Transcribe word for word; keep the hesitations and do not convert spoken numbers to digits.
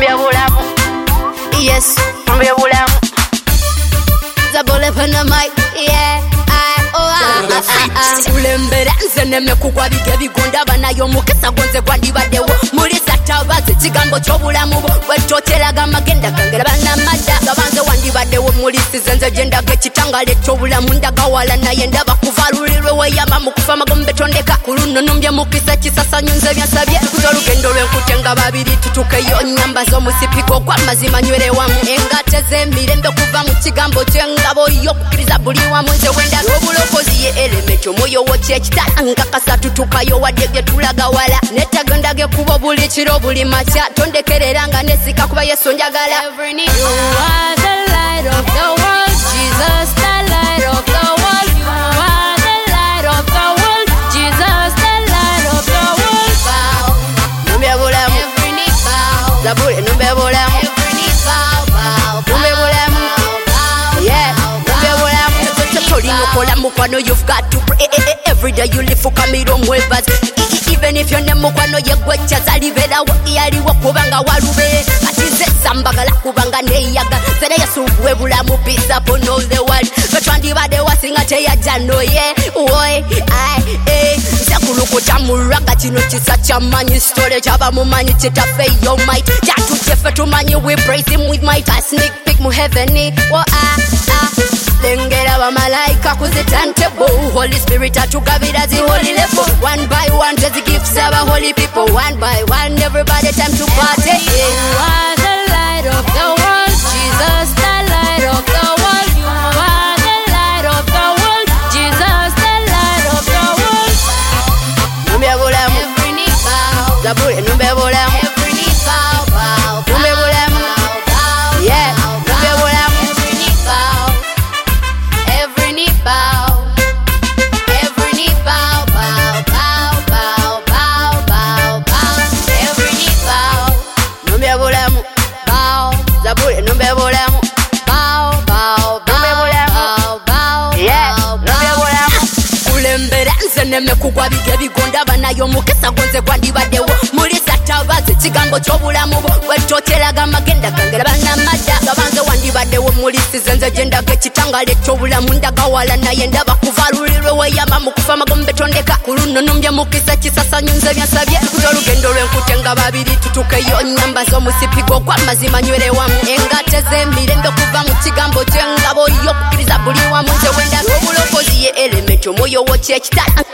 Numbia bulamu. Yes, numbia bulamu. Zabole pena mic. Yeah. Ulembera nzene mekugwa bige bigonda banayo mukesa gonze gwandibadewo muri satabaze kigambo kyobulamu bwetoteraga magenda kangera bana madda gabanze wandibadewo muri sizenze genda gekitangale kyobulamu ndagawala naye ndaba kuvalulirwe weyama mukufa magombe tondeka kuluno numbye mukisa kisasanyunze byasabye kuzolugendo lwenkutenga babiri tutukeyo nyamba zo musipiko kwa mazima nywere wamu engateze mirembe kuva mu kigambo kyengabo yo kukiriza buli wamu nze wenda obulokozi ye element moyo woche kitala nkakasa tutukayo wadege tulaga wala netagondage kubo buli kiro buli macha tondekereranga nesika kuba Yesu njagala. You are the light of the world, Jesus the light of the world. You are the light of the world, Jesus the light of the world. Bow, numbe bulamu. Every knee bow. Zabule numbe bulamu. Every knee bow, bow, numbe bulamu. Yeah, numbe bulamu. Tolino kola mukwano you've got to pray. Every day you live for kamiro mwebaz. Even if your name mukwano yegwecha zalivela wa iyali wakubanga walube. Atize sambagala kubanga neyaga. Sene yasubwe bulamu peace upon all the world. Betwandi bade wasinga teya jano ye. Oi, ai, eh. Sekuluko chamuraga chino chisa chamanyi. Story chaba mumanyi chitafe yo might. Jatu chefe tumanyi we praise him with might. A sneak peek mu heavenly. Wa ah, ah. Lengera wa malaika kuzitantebo. Holy Spirit atugabira zi holy level. One by one the gifts of our holy people. One by one everybody time to party. You are the light of the world, Jesus the light of the world. You are the light of the world, Jesus the light of the world. Numbia bulamu. Every knee bow. Zabule numbia bulamu. Every knee bow, bow, bow. Numbia bulamu. Yeah, numbia bulamu. Every knee bow. Every knee bow. Every knee bow, bow, bow, bow, bow, bow, bow. Every knee bow. Numbia bulamu. Bow. Zabule numbia bulamu. Bow, bow, bow, bow, bow. Yeah, numbia bulamu. Kulembera nzene mekugwa bige bigonda banayo mukesa gonze gwandibadewo muri satabaze kigambo kyobulamu bwetoteraga magenda kangera bana madda gabanze wandibadewo muri sizenze genda gekitangale kyobulamu ndagawala naye ndaba kuvalulirwe weyama mukufa magombe tondeka kuluno numbye mukisa kisasanyunze byasabye kuzolugendo lwenkutenga babiri tutukeyo nyamba zo musipiko kwa mazima nywere wamu engateze mirembe kuva mu kigambo kyengabo yo kukiriza buli wamu nze wenda obulokozi ye element moyo woche kitala